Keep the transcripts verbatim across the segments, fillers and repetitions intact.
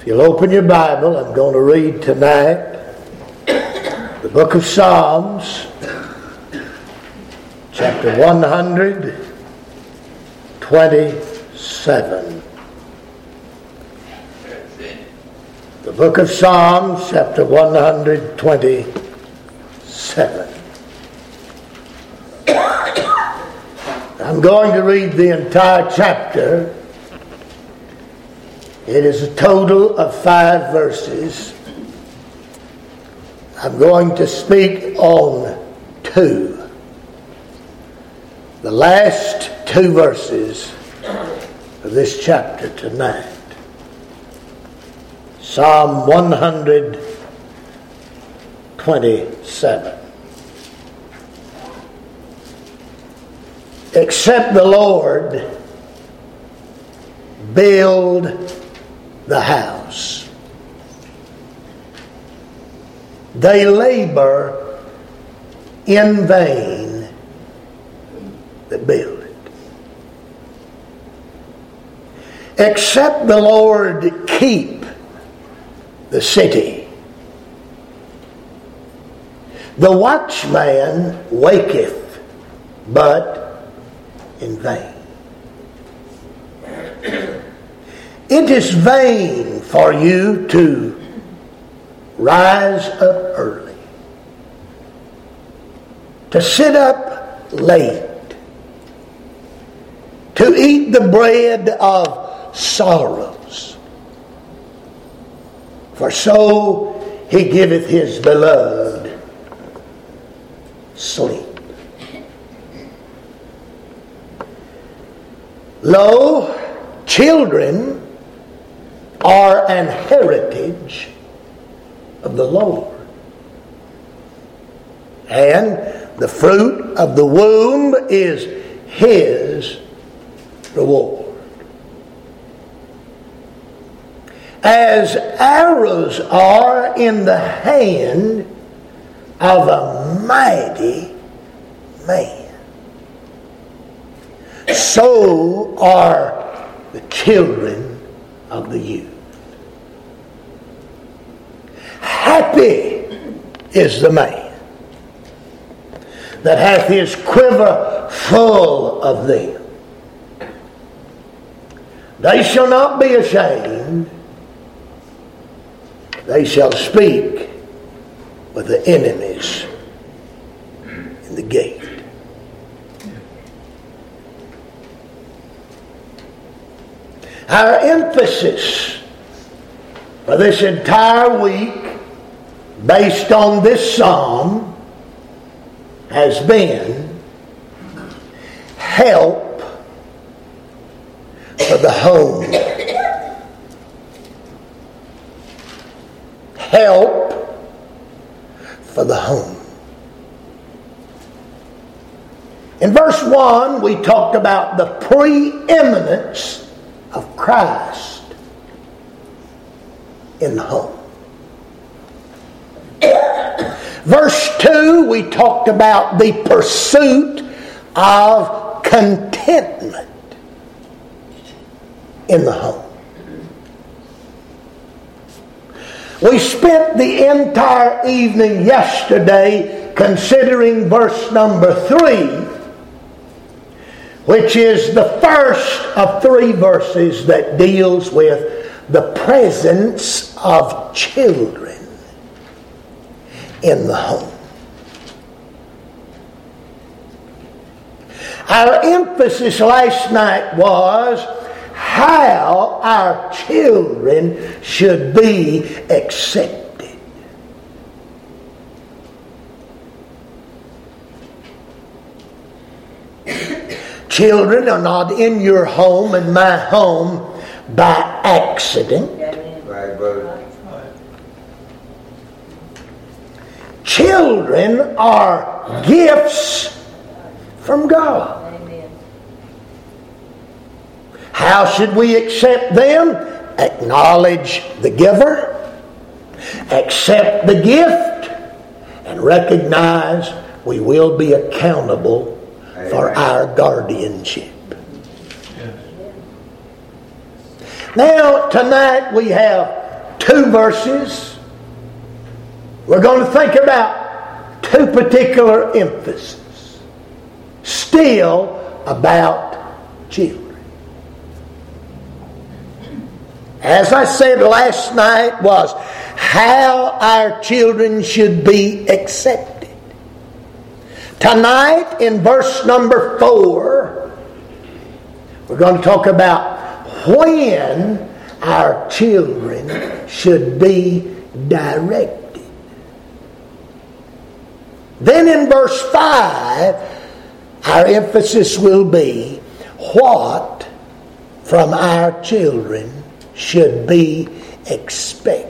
If you'll open your Bible, I'm going to read tonight the book of Psalms, chapter one hundred twenty-seven. The book of Psalms, chapter one hundred twenty-seven. I'm going to read the entire chapter. It is a total of five verses. I'm going to speak on two. The last two verses of this chapter tonight. Psalm one hundred twenty-seven. Except the Lord build the house, they labor in vain that build it. Except the Lord keep the city, the watchman waketh, but in vain. It is vain for you to rise up early, to sit up late, to eat the bread of sorrows. For so he giveth his beloved sleep. Lo, children are an heritage of the Lord, and the fruit of the womb is his reward. As arrows are in the hand of a mighty man, so are the children of the youth. Happy is the man that hath his quiver full of them. They shall not be ashamed. They shall speak with the enemies in the gate. Our emphasis for this entire week, based on this psalm, has been help for the home. Help for the home. In verse one, we talked about the preeminence of Christ in the home. Verse two, we talked about the pursuit of contentment in the home. We spent the entire evening yesterday considering verse number three, which is the first of three verses that deals with the presence of children in the home. Our emphasis last night was how our children should be accepted. Children are not in your home and my home by accident. Right, brother. Children are gifts from God. Amen. How should we accept them? Acknowledge the giver, accept the gift, and recognize we will be accountable for our guardianship. Now, tonight we have two verses. We're going to think about two particular emphases. Still about children. As I said last night, was how our children should be accepted. Tonight, in verse number four, we're going to talk about when our children should be directed. Then in verse five, our emphasis will be what from our children should be expected.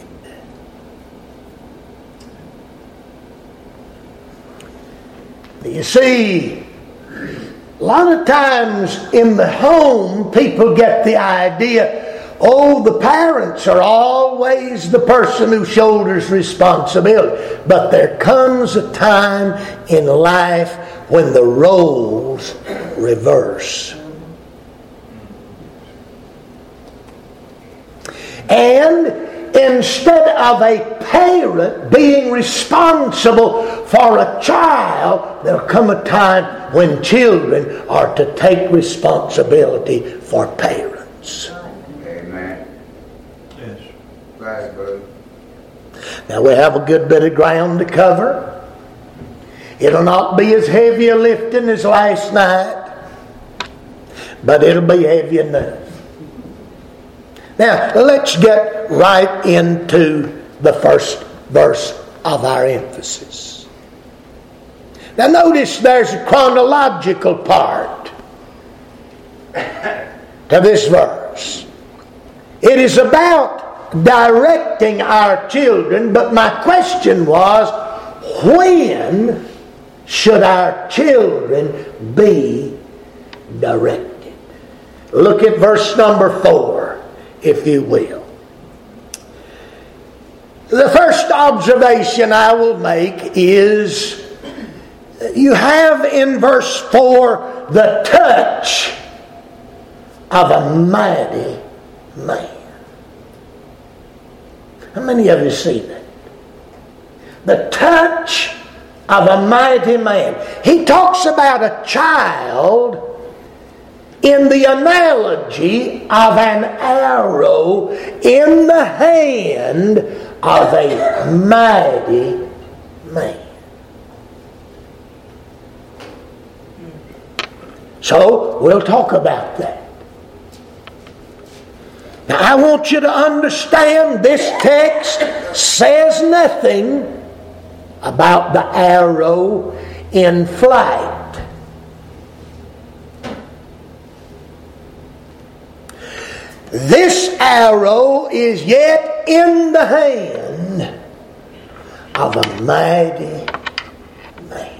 You see, a lot of times in the home, people get the idea, oh, the parents are always the person who shoulders responsibility. But there comes a time in life when the roles reverse. And instead of a parent being responsible for a child, there'll come a time when children are to take responsibility for parents. Amen. Yes. Right, brother. Now we have a good bit of ground to cover. It'll not be as heavy a lifting as last night, but it'll be heavy enough. Now, let's get right into the first verse of our emphasis. Now, notice there's a chronological part to this verse. It is about directing our children, but my question was, when should our children be directed? Look at verse number four, if you will. The first observation I will make is you have in verse four the touch of a mighty man. How many of you see that? The touch of a mighty man. He talks about a child in the analogy of an arrow in the hand of a mighty man. So, we'll talk about that. Now, I want you to understand this text says nothing about the arrow in flight. This arrow is yet in the hand of a mighty man.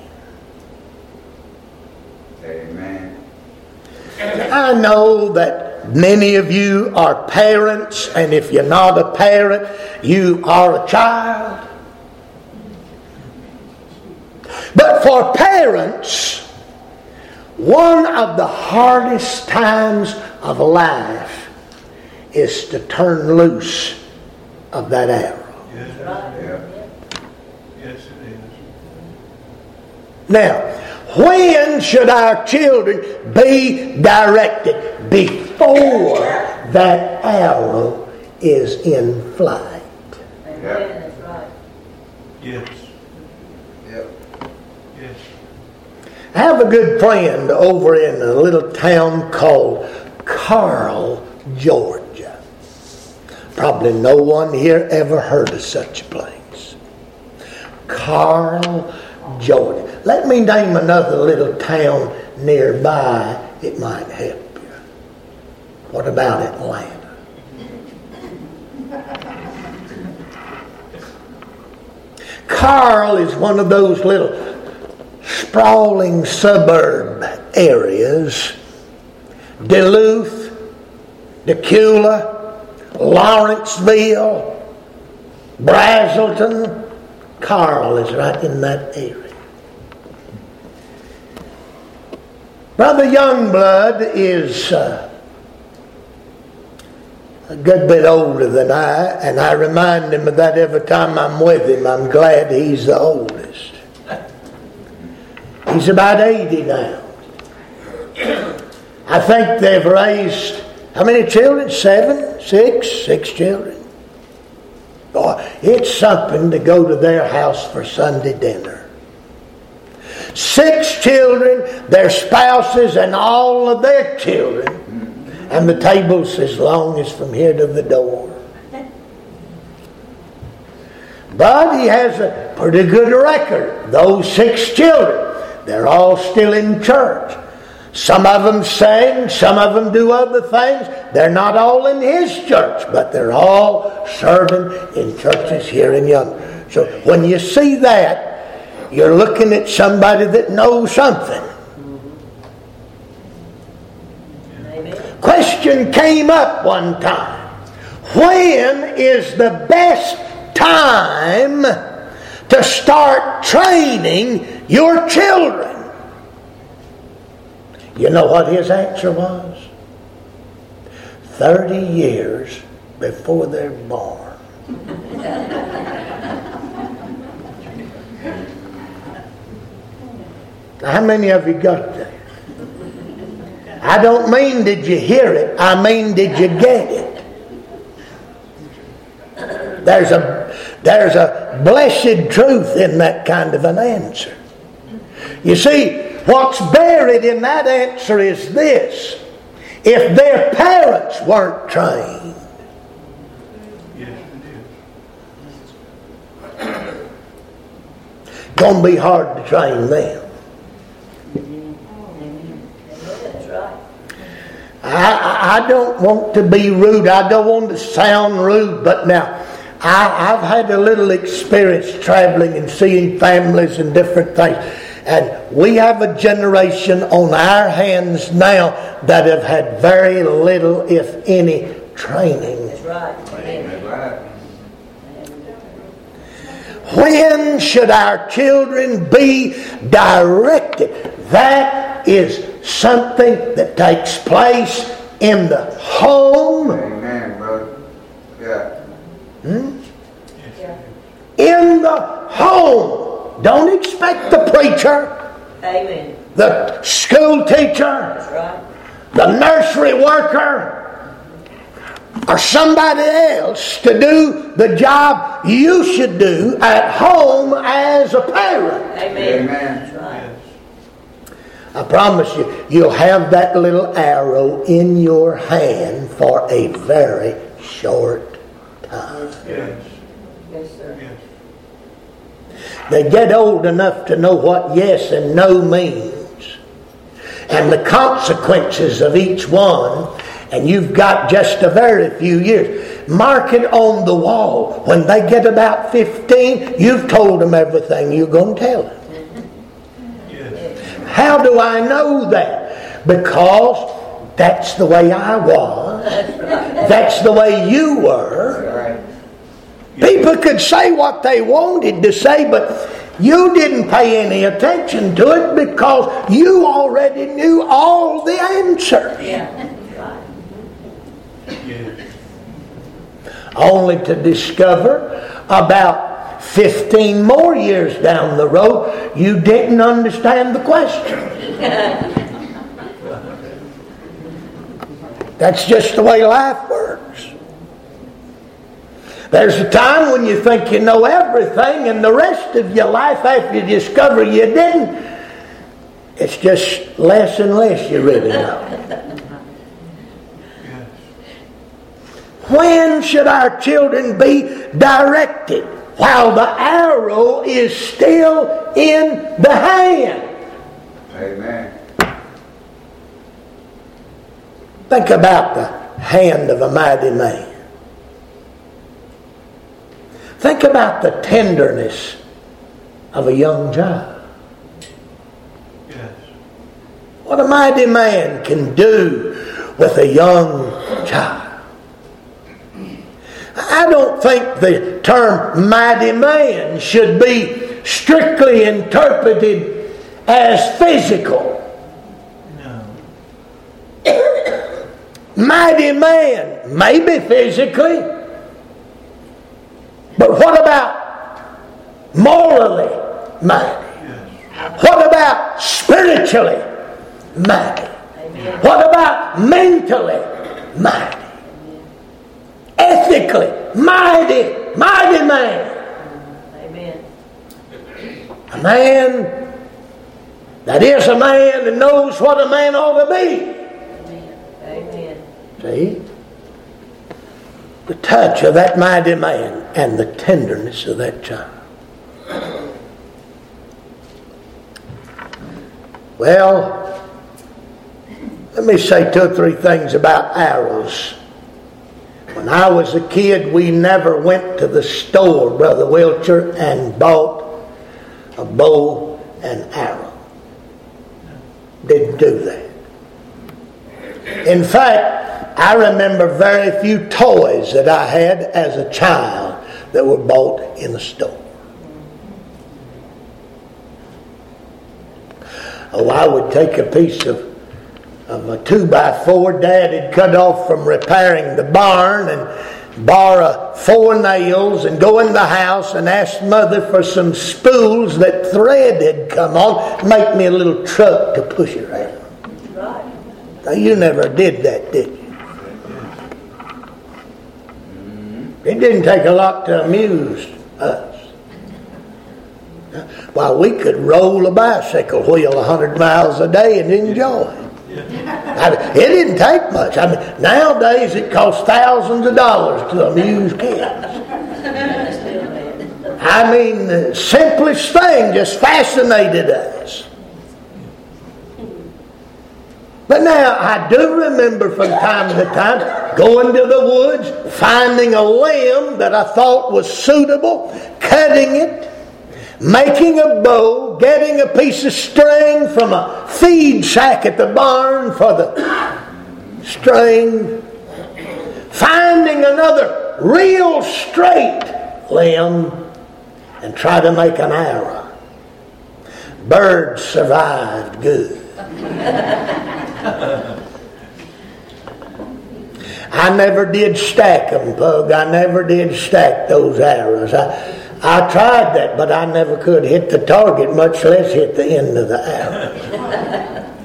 Amen. I know that many of you are parents, and if you're not a parent, you are a child. But for parents, one of the hardest times of life is to turn loose of that arrow. Yes, yeah. Yes, it is. Now, when should our children be directed? Before that arrow is in flight. Yep. Yes. Yep. Yes. I have a good friend over in a little town called Carl, Georgia. Probably no one here ever heard of such a place. Carl, Georgia. Let me name another little town nearby. It might help you. What about Atlanta? Carl is one of those little sprawling suburb areas. Duluth, Decula, Lawrenceville, Brazelton. Carl is right in that area. Brother Youngblood is uh, a good bit older than I, and I remind him of that every time I'm with him. I'm glad he's the oldest. He's about eighty now. I think they've raised, how many children? Seven? Six? Six children. Boy, it's something to go to their house for Sunday dinner. Six children, their spouses, and all of their children. And the table's as long as from here to the door. But he has a pretty good record. Those six children, they're all still in church. Some of them sing, some of them do other things. They're not all in his church, but they're all serving in churches here in Young. So when you see that, you're looking at somebody that knows something. Amen. Question came up one time. When is the best time to start training your children? You know what his answer was? Thirty years before they're born. Now, how many of you got that? I don't mean did you hear it, I mean did you get it? There's a, there's a blessed truth in that kind of an answer. You see, what's buried in that answer is this. If their parents weren't trained, it's going to be hard to train them. I, I don't want to be rude. I don't want to sound rude, but now I, I've had a little experience traveling and seeing families and different things. And we have a generation on our hands now that have had very little, if any, training. That's right. That's right. When should our children be directed? That is something that takes place in the home. Amen, brother. Yeah. Hmm? Yeah. In the home. Don't expect the preacher. Amen. The school teacher. That's right. The nursery worker. Or somebody else to do the job you should do at home as a parent. Amen. Amen. That's right. I promise you, you'll have that little arrow in your hand for a very short time. Yes. Yes, sir. Yes. They get old enough to know what yes and no means and the consequences of each one, and you've got just a very few years. Mark it on the wall. When they get about fifteen, you've told them everything you're going to tell them. How do I know that? Because that's the way I was. That's the way you were. People could say what they wanted to say, but you didn't pay any attention to it because you already knew all the answers. Only to discover about fifteen more years down the road, you didn't understand the question. That's just the way life works. There's a time when you think you know everything, and the rest of your life after you discover you didn't, it's just less and less you really know. When should our children be directed? While the arrow is still in the hand. Amen. Think about the hand of a mighty man. Think about the tenderness of a young child. Yes. What a mighty man can do with a young child. I don't think the term mighty man should be strictly interpreted as physical. No. mighty man, maybe physically, but what about morally mighty? What about spiritually mighty? Amen. What about mentally mighty? Amen. Ethically mighty, mighty man. Amen. A man that is a man and knows what a man ought to be. Amen. See? The touch of that mighty man and the tenderness of that child. Well, let me say two or three things about arrows. When I was a kid, we never went to the store, Brother Wilcher, and bought a bow and arrow. Didn't do that. In fact, I remember very few toys that I had as a child that were bought in the store. Oh, I would take a piece of, of a two by four Dad had cut off from repairing the barn and borrow four nails and go in the house and ask Mother for some spools that thread had come on, make me a little truck to push around. Now, you never did that, did you? It didn't take a lot to amuse us. While we could roll a bicycle wheel a hundred miles a day and enjoy it. I mean, it didn't take much. I mean, nowadays it costs thousands of dollars to amuse kids. I mean, the simplest thing just fascinated us. But now, I do remember from time to time going to the woods, finding a limb that I thought was suitable, cutting it, making a bow, getting a piece of string from a feed sack at the barn for the string, finding another real straight limb, and try to make an arrow. Birds survived good. I never did stack them, Pug. I never did stack those arrows. I, I tried that, but I never could hit the target, much less hit the end of the arrow.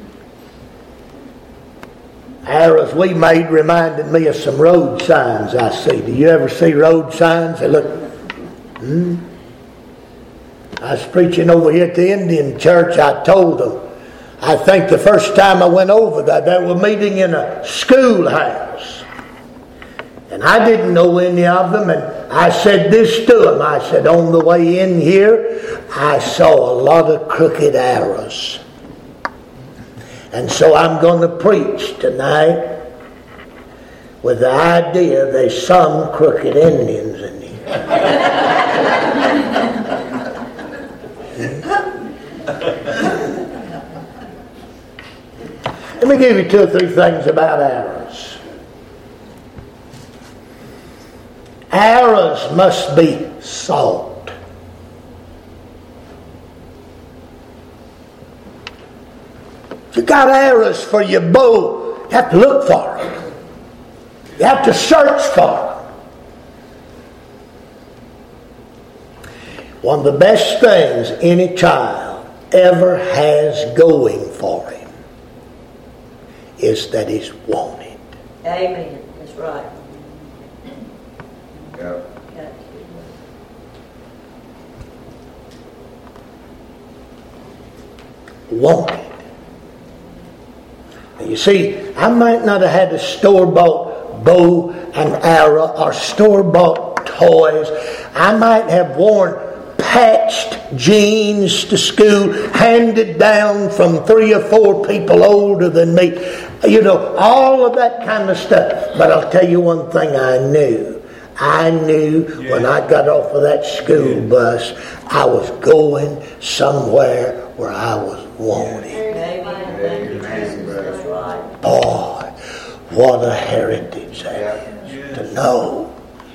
Arrows we made reminded me of some road signs I see. Do you ever see road signs that look... Hmm? I was preaching over here at the Indian church. I told them, I think the first time I went over that, they were meeting in a schoolhouse. And I didn't know any of them, and I said this to them. I said, on the way in here, I saw a lot of crooked arrows. And so I'm going to preach tonight with the idea there's some crooked Indians in here. Let me give you two or three things about arrows. Arrows must be salt. If you got arrows for your bow, you have to look for them. You have to search for them. One of the best things any child ever has going for him is that he's wanted. Amen. That's right. Yeah. Wanted. Now you see, I might not have had a store-bought bow and arrow or store-bought toys. I might have worn patched jeans to school, handed down from three or four people older than me. You know, all of that kind of stuff. But I'll tell you one thing I knew. I knew yeah. when I got off of that school yeah. bus, I was going somewhere where I was wanted. Amen. Amen. That's right. Boy, what a heritage that is, yes. to know.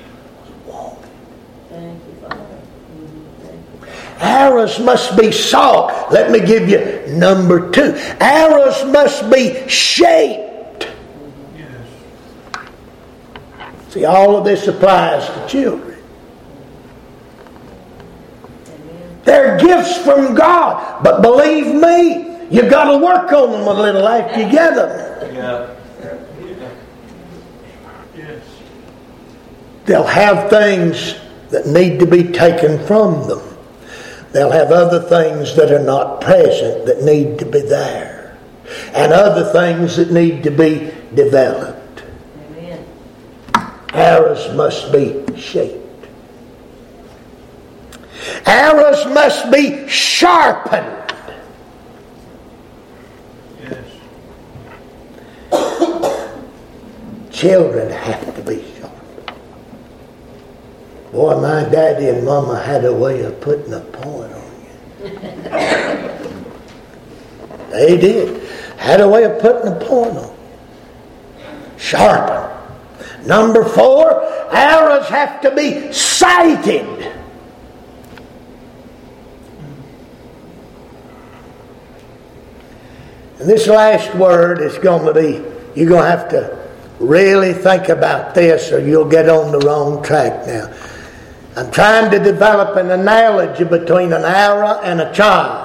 Arrows must be salt. Let me give you number two. Arrows must be shaped. Yes. See, all of this applies to children. They're gifts from God. But believe me, you've got to work on them a little after you get them. Yeah. Yes. They'll have things that need to be taken from them. They'll have other things that are not present that need to be there. And other things that need to be developed. Amen. Arrows must be shaped. Arrows must be sharpened. Yes. Children have to be sharpened. Boy, my daddy and mama had a way of putting a point on you. They did. Had a way of putting a point on you. Sharpen. Number four, arrows have to be sighted. And this last word is going to be, you're going to have to really think about this or you'll get on the wrong track now. I'm trying to develop an analogy between an arrow and a child.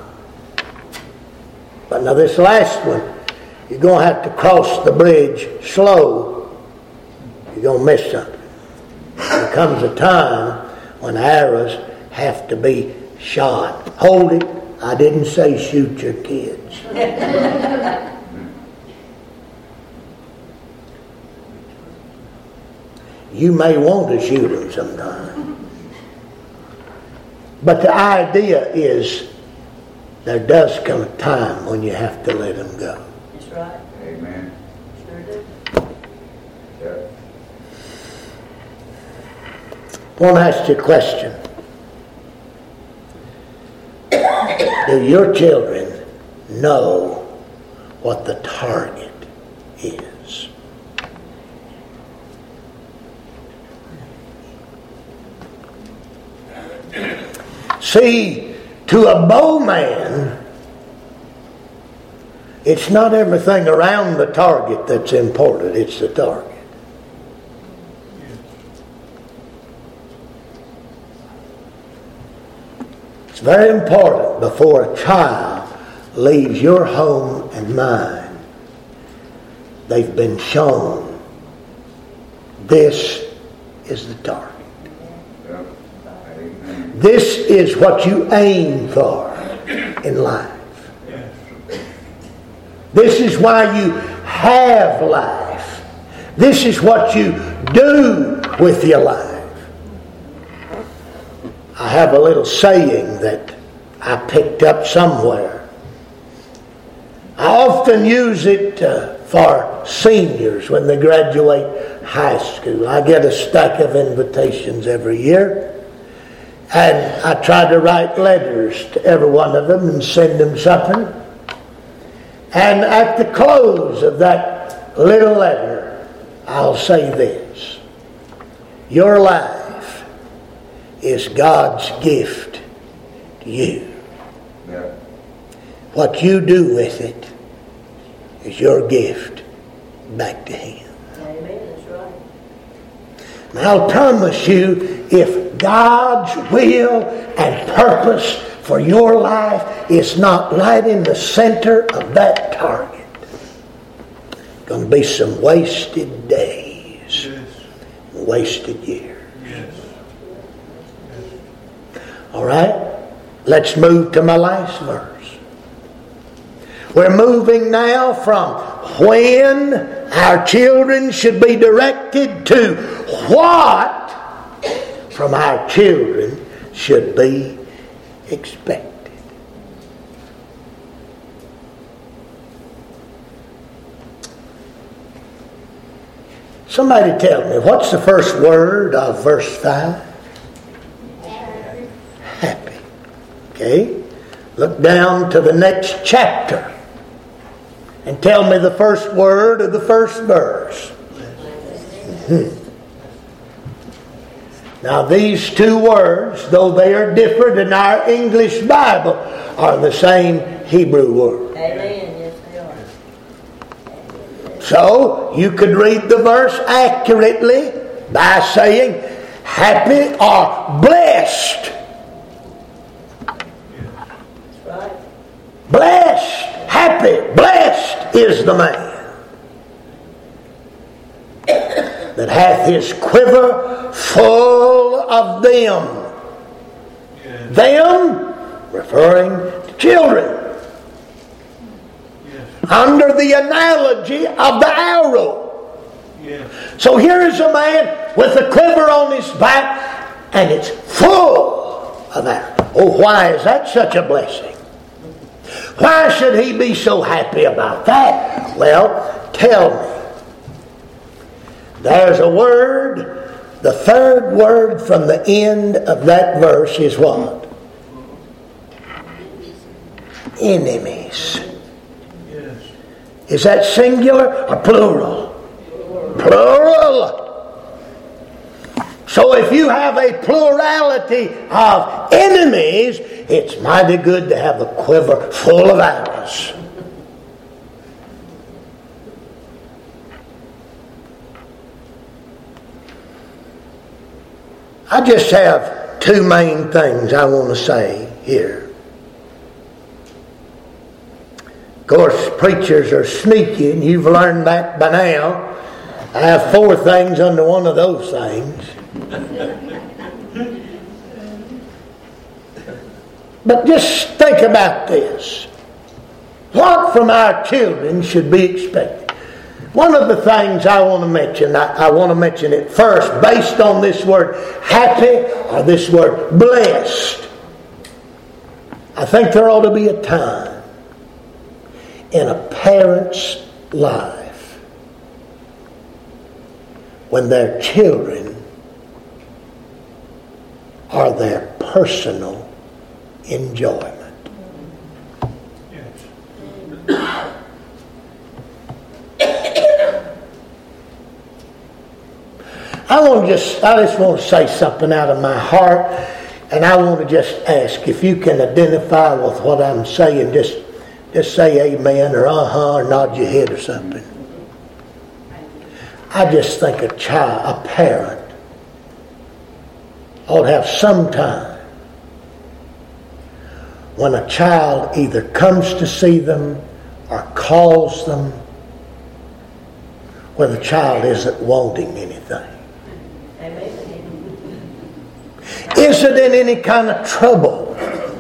But now this last one, you're going to have to cross the bridge slow. You're going to miss something. There comes a time when arrows have to be shot. Hold it. I didn't say shoot your kids. You may want to shoot them sometime. But the idea is there does come a time when you have to let them go. That's right. Amen. Sure do. Yeah. I want to ask you a question. Do your children know what the target is? See, to a bowman, it's not everything around the target that's important, it's the target. It's very important before a child leaves your home and mine, they've been shown this is the target. Yeah. Amen. This is what you aim for in life. This is why you have life. This is what you do with your life. I have a little saying that I picked up somewhere. I often use it uh, for seniors when they graduate high school. I get a stack of invitations every year. And I try to write letters to every one of them and send them something. And at the close of that little letter, I'll say this. Your life is God's gift to you. Yeah. What you do with it is your gift back to Him. Amen. That's right. And I'll promise you, if God's will and purpose for your life is not right in the center of that target, going to be some wasted days, Yes. wasted years. Yes. All right? Let's move to my last verse. We're moving now from when our children should be directed to what from our children should be expected. Somebody tell me, what's the first word of verse five? Happy. Okay? Look down to the next chapter and tell me the first word of the first verse. Mm-hmm. Now these two words, though they are different in our English Bible, are the same Hebrew word. Amen. Yes, they are. So, you could read the verse accurately by saying, happy or blessed. That's right. Blessed, happy, blessed is the man that hath his quiver full of them. Yes. Them, referring to children. Yes. Under the analogy of the arrow. Yes. So here is a man with a quiver on his back, and it's full of arrows. Oh, why is that such a blessing? Why should he be so happy about that? Well, tell me. There's a word, the third word from the end of that verse is what? Enemies. Yes. Is that singular or plural? Plural. So if you have a plurality of enemies, it's mighty good to have a quiver full of arrows. I just have two main things I want to say here. Of course, preachers are sneaky, and you've learned that by now. I have four things under one of those things. But just think about this. What from our children should be expected? One of the things I want to mention, I, I want to mention it first based on this word happy or this word blessed. I think there ought to be a time in a parent's life when their children are their personal enjoyment. Yes. I want to just, I just want to say something out of my heart, and I want to just ask if you can identify with what I'm saying. Just, just say amen or uh-huh or nod your head or something. I just think a child, a parent, ought to have some time when a child either comes to see them or calls them where the child isn't wanting anything. Isn't in any kind of trouble.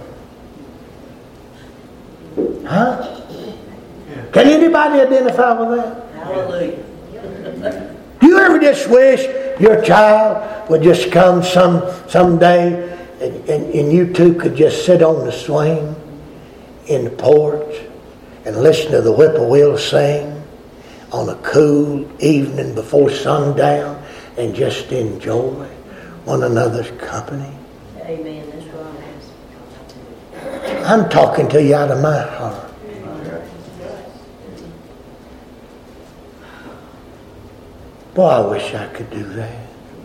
Huh? Can anybody identify with that? Hallelujah. Do you ever just wish your child would just come some someday and, and, and you two could just sit on the swing in the porch and listen to the whippoorwill sing on a cool evening before sundown and just enjoy one another's company? Amen. That's right. I'm talking to you out of my heart. Boy, I wish I could do that.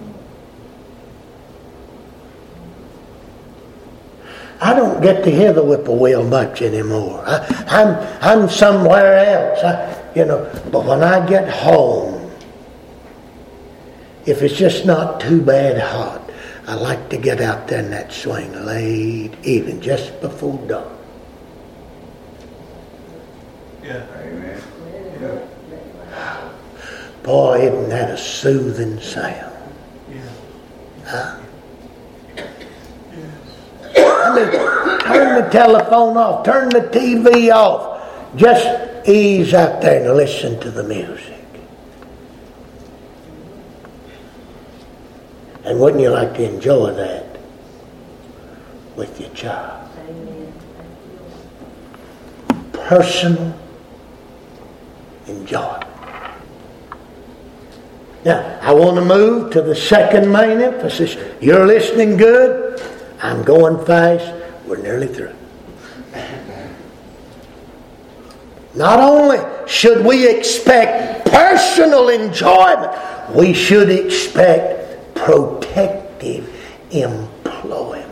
I don't get to hear the whippoorwill much anymore. I, I'm I'm somewhere else. I, you know, but when I get home, if it's just not too bad hot, I like to get out there in that swing late evening, just before dark. Yeah. Amen. Yeah. Boy, isn't that a soothing sound? Yeah. Huh? I mean, turn the telephone off, turn the T V off. Just ease out there and listen to the music. And wouldn't you like to enjoy that with your child? Amen. Personal enjoyment. Now, I want to move to the second main emphasis. You're listening good. I'm going fast. We're nearly through. Not only should we expect personal enjoyment, we should expect protective employment.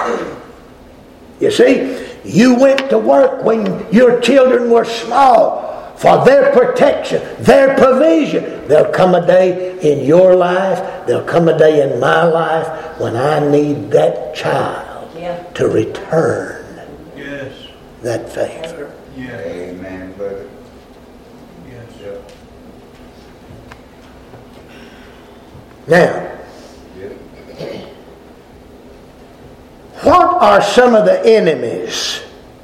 You see, you went to work when your children were small. for their protection, their provision. There'll come a day in your life, there'll come a day in my life when I need that child Yeah. to return Yes. that favor. Yes. Amen, brother. Yes. Now, Yep. what are some of the enemies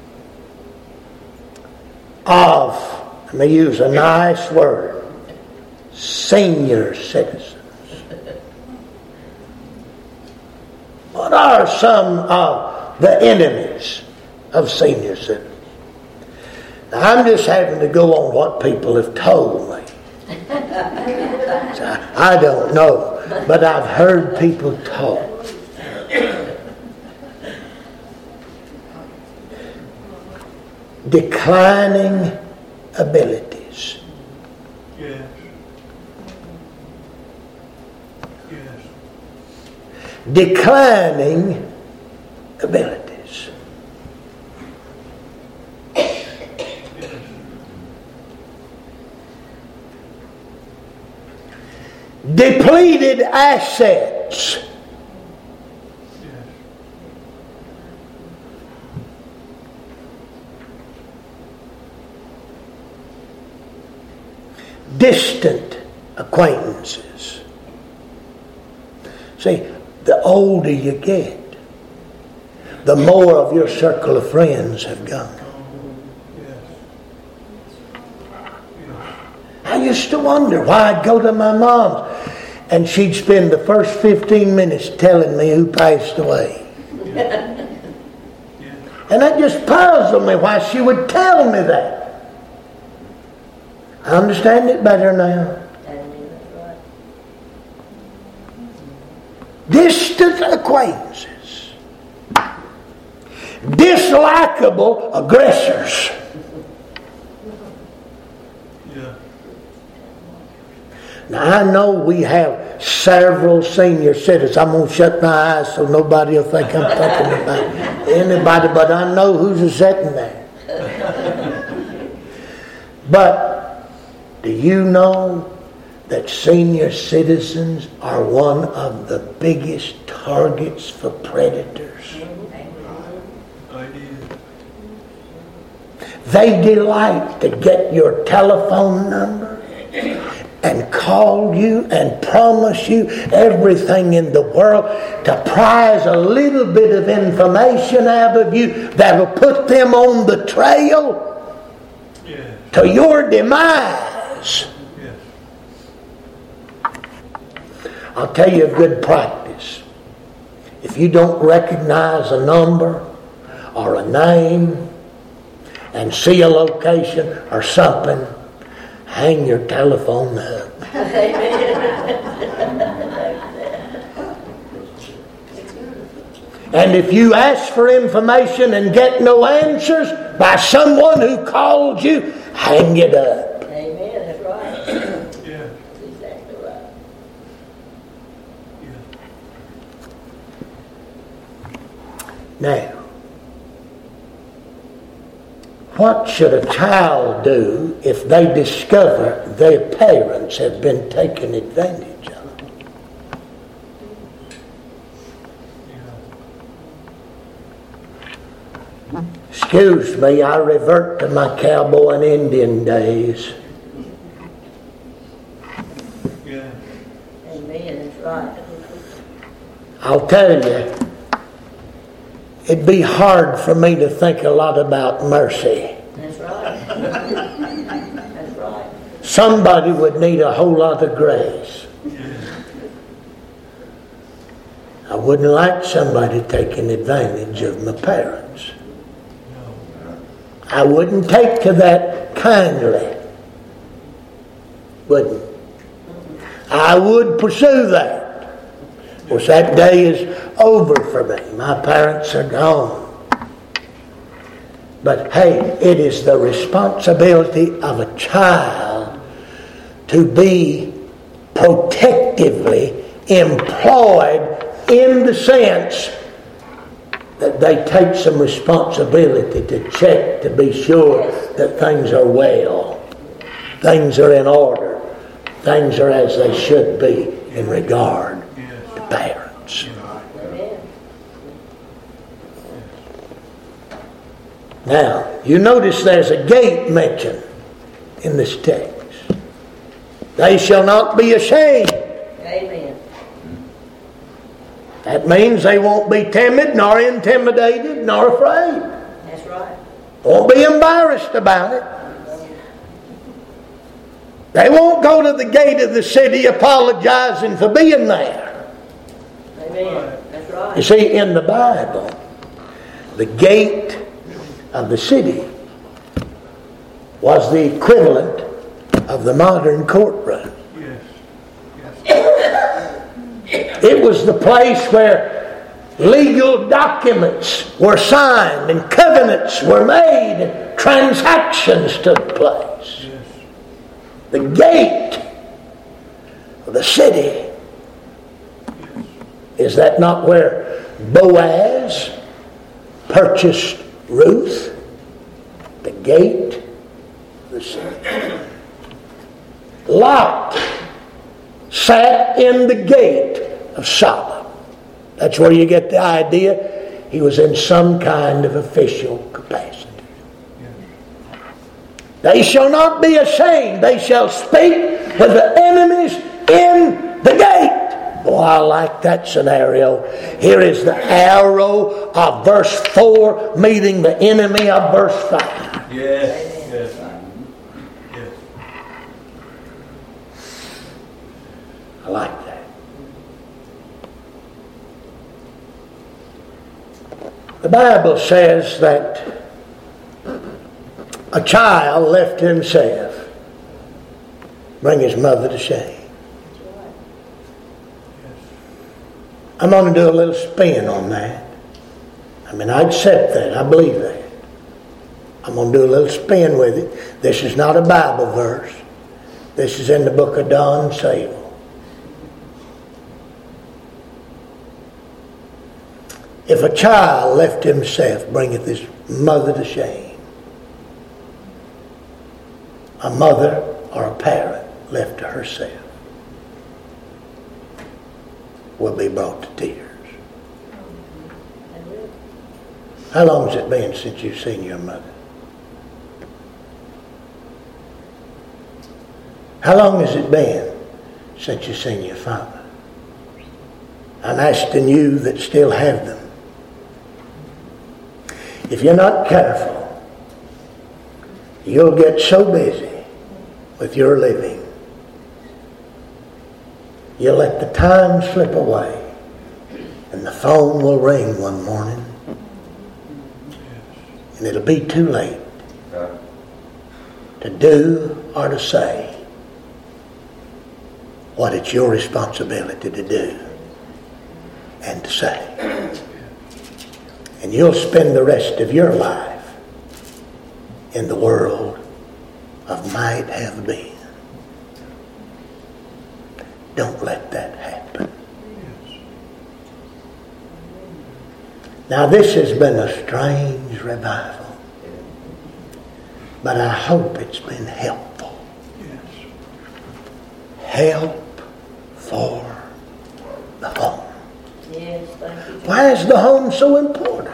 of, let me use a nice word, senior citizens? What are some of the enemies of senior citizens? Now, I'm just having to go on what people have told me. So I don't know, but I've heard people talk. Declining abilities. Yes. Yes. Declining abilities. Depleted assets. Yes. Distant acquaintances. See, the older you get, the more of your circle of friends have gone. I used to wonder why I'd go to my mom's and she'd spend the first fifteen minutes telling me who passed away. And that just puzzled me why she would tell me that. I understand it better now. Distant acquaintances. Dislikable aggressors. Yeah. Now I know we have several senior citizens. I'm going to shut my eyes so nobody will think I'm thinking about anybody, but I know who's sitting there. But do you know that senior citizens are one of the biggest targets for predators? I did. They delight to get your telephone number and call you and promise you everything in the world to prize a little bit of information out of you that'll put them on the trail Yes. to your demise. Yes. I'll tell you a good practice. If you don't recognize a number or a name and see a location or something, hang your telephone up. And if you ask for information and get no answers by someone who called you, hang it up. Amen, that's right. Yeah. That's exactly right. Yeah. Now, what should a child do if they discover their parents have been taken advantage of? Excuse me, I revert to my cowboy and Indian days. Yeah. Amen, that's right. I'll tell you, it'd be hard for me to think a lot about mercy. That's right. That's right. Somebody would need a whole lot of grace. I wouldn't like somebody taking advantage of my parents. I wouldn't take to that kindly. Wouldn't. I would pursue that. Of course, that day is over for me. My parents are gone. But hey, it is the responsibility of a child to be protectively employed in the sense that they take some responsibility to check to be sure that things are well. Things are in order. Things are as they should be in regard to parents. Amen. Now, you notice there's a gate mentioned in this text. They shall not be ashamed. Amen. That means they won't be timid, nor intimidated, nor afraid. That's right. Won't be embarrassed about it. They won't go to the gate of the city apologizing for being there. Amen. That's right. You see, in the Bible, the gate of the city was the equivalent of the modern courtroom. Yes. Yes. It was the place where legal documents were signed and covenants were made and transactions took place. Yes. The gate of the city. Is that not where Boaz purchased Ruth? The gate of the city. Lot sat in the gate of Sodom. That's where you get the idea he was in some kind of official capacity. They shall not be ashamed. They shall speak with the enemies in the gate. Boy, I like that scenario. Here is the arrow of verse four meeting the enemy of verse five. Yes. Yes. Yes. I like that. The Bible says that a child left to himself bring his mother to shame. I'm going to do a little spin on that. I mean, I accept that. I believe that. I'm going to do a little spin with it. This is not a Bible verse. This is in the book of Don Sable. If a child left himself bringeth his mother to shame, a mother or a parent left to herself will be brought to tears. How long has it been since you've seen your mother? How long has it been since you've seen your father? I'm asking you that still have them. If you're not careful, you'll get so busy with your living, you'll let the time slip away, and the phone will ring one morning, and it'll be too late to do or to say what it's your responsibility to do and to say. And you'll spend the rest of your life in the world of might have been. Don't let that happen. Now this has been a strange revival, but I hope it's been helpful. Help for the home. Yes, thank you. Why is the home so important?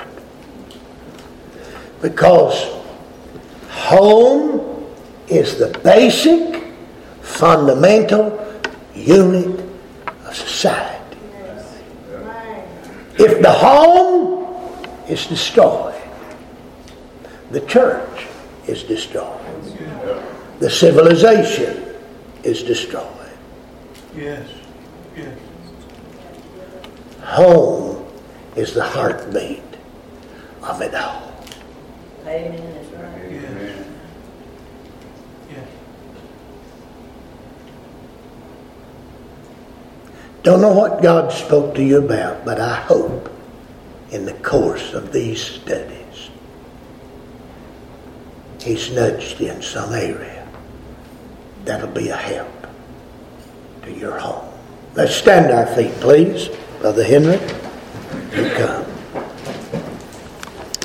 Because home is the basic, fundamental unit of society. If the home is destroyed, the church is destroyed. The civilization is destroyed. Yes. Yes. Home is the heartbeat of it all. Amen, that's right. Yes. Yes. Don't know what God spoke to you about, but I hope in the course of these studies He's nudged you in some area that'll be a help to your home. Let's stand our feet, please. Brother Henry, you come.